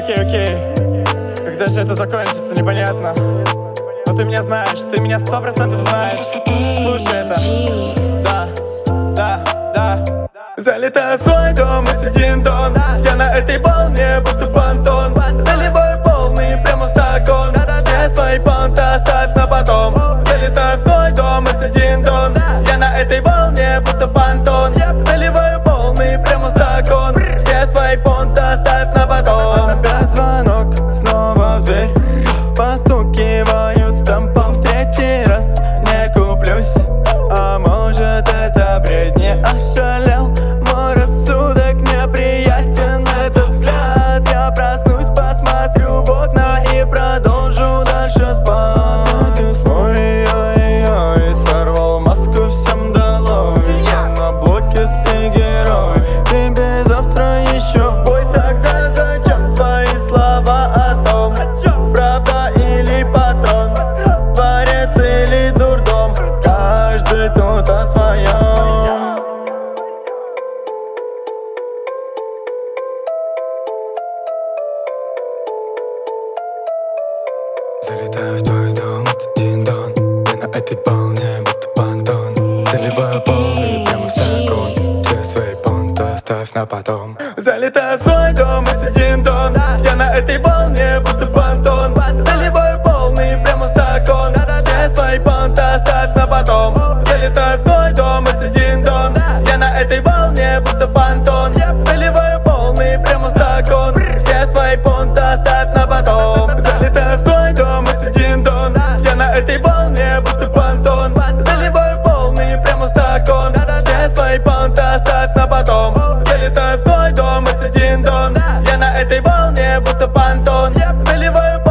окей. Когда же это закончится, непонятно. Но ты меня знаешь, ты меня 100% знаешь. Слушай это. Да. Залетаю в твой дом, это Дин-дон. Я на этой волне, будто понтон. Заливаю полный, прямо в стакан. Все свои понты оставь на потом. Залетаю в твой дом, это Дин-дон. Я на этой волне, будто понтон. Заливаю полный, прямо в стакан. Все свои понты оставь на потом. Опять звонок, снова в дверь. Постукивают стампом в третий раз. Не куплюсь, а может это бред. Не ошалел, мой рассудок неприятен. Этот взгляд, я проснусь, посмотрю в окна и продолжу дальше спать. Ой-ой-ой, сорвал маску, всем долой. Я на блоке спи, герой. Тебе завтра еще в бой, тогда зачем твои слова о том, правда или патрон, дворец или дурдом? Каждый тут о своем. Залетаю в твой дом, это Дин-дон. Я на этой волне, будто понтон. Заливаю полный, прямо в стакан. Все свои понты оставь на потом. Залетаю в твой дом, это Дин-дон. Я на этой волне, будто понтон. Заливаю полный, прямо в стакан. Все свои понты оставь на потом. Залетаю в твой дом, это Дин-дон. Я на этой волне, будто понтон. Заливаю полный, прямо в стакан. Все свои понты оставь на потом. Залетаю в твой дом, это Дин-дон. Я на этой волне, будто понтон. Заливаю полный, прямо в стакан. Все свои понты оставь на потом. Залетаю в твой дом, это Дин-дон. Я на этой волне, будто понтон. Заливаю